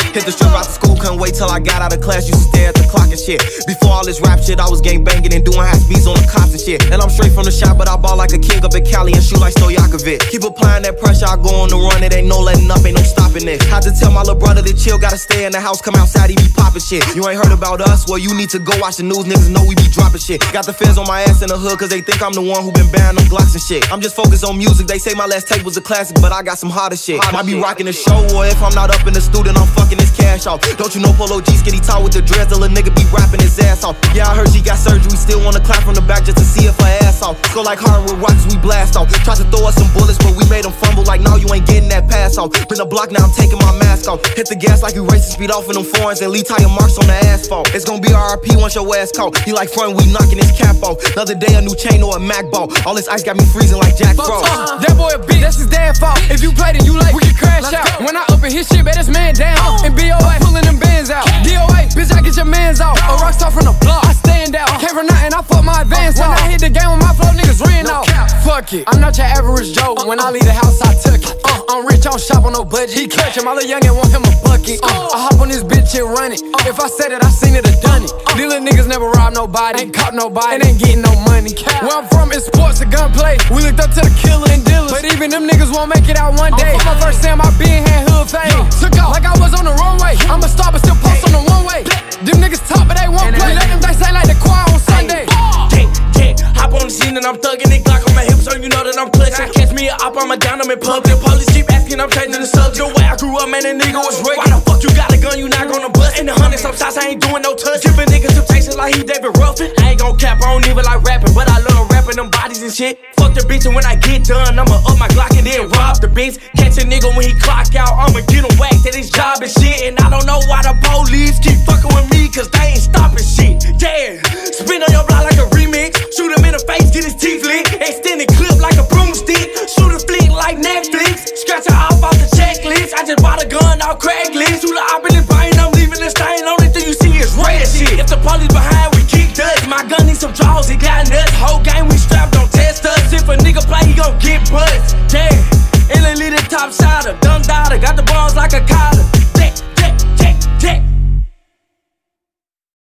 Hit the strip out the school, couldn't wait till I got out of class. Used to stare at the clock and shit. Before all this rap shit, I was gang banging and doing high speeds on the cops and shit. And I'm straight from the shop, but I ball like a king up in Cali and shoot like Stojakovic. Keep applying that pressure, I go on the run. It ain't no letting up, ain't no stopping this. Had to tell my little brother to chill, gotta stay in the house, come outside, he be popping shit. You ain't heard about us? Well, you need to go watch the news, niggas know we be dropping shit. Got the feds on my ass in the hood, cause they think I'm the one who been banning them Glocks and shit. I'm just focused on music, they say my last tape was a classic, but I got some harder shit. Might be rocking the show, or if I'm not up in the studio, I'm fucking this cash off. Don't you know Polo G skinny tall with the dreads, the little nigga be rapping his ass off. Yeah, I heard she got surgery, still wanna clap from the back just to see if her ass off. Go like hard with rocks, we blast off. Tried to throw us some bullets, but we made them fumble like, no, you ain't getting that pass off. Been the block, now I'm taking my mask off. Hit the gas like you racing, speed off in them foreigns and leave tire marks on the asphalt. It's gonna be RIP once your ass caught. He like front, we knocking his cap off. Another day, a new chain or a Mac ball. All this ice got me freezing like Jack Frost. That boy a bitch, that's his dad fault. If you played it, you like, we can crash out. When I up in his shit, bet this man down. And BOA, pulling them bands out. DOA, bitch, I get your mans out. A rockstar from the block, I stand out. Came from nothing, I fuck my advance out. When I hit the game with my flow, niggas ran out. Fuck it, I'm not your average Joe. When I leave the house, I took it. I'm rich, I don't shop on no budget. He clutch him, my little youngin' want him a bucket. I hop on this bitch and run it. If I said it, I seen it or done it. These little niggas never rob nobody, ain't caught nobody, and ain't getting no money. Where I'm from, it's sports and gunplay. We looked up to the killer and dealers, but even them niggas won't make it out one day. My first time I been had hood fame. Took off like I was on the runway. I'm a star, but still post on the one way. Them niggas talk, but they won't play. Let them dice ain't like the choir on Sunday. Hop on the scene and I'm thugging it, Glock on my hips, so you know that I'm clutching. Catch me up, I'm a down, I'm in public. Police keep asking, I'm changing the subject. The way I grew up, man, that nigga was rugged. Why the fuck you got a gun, you not gonna bust? In the hundreds, some shots, I ain't doing no touch. Giving niggas temptations like he David Ruffin. I ain't gon' cap, I don't even like rapping, but I love rapping them bodies and shit. Fuck the bitch, and when I get done, I'ma up my Glock and then rob the bitch. Catch a nigga when he clock out, I'ma get him whacked at his job and shit. And I don't know why the police keep fucking with me, cause they ain't stopping shit. Yeah, spin on your block.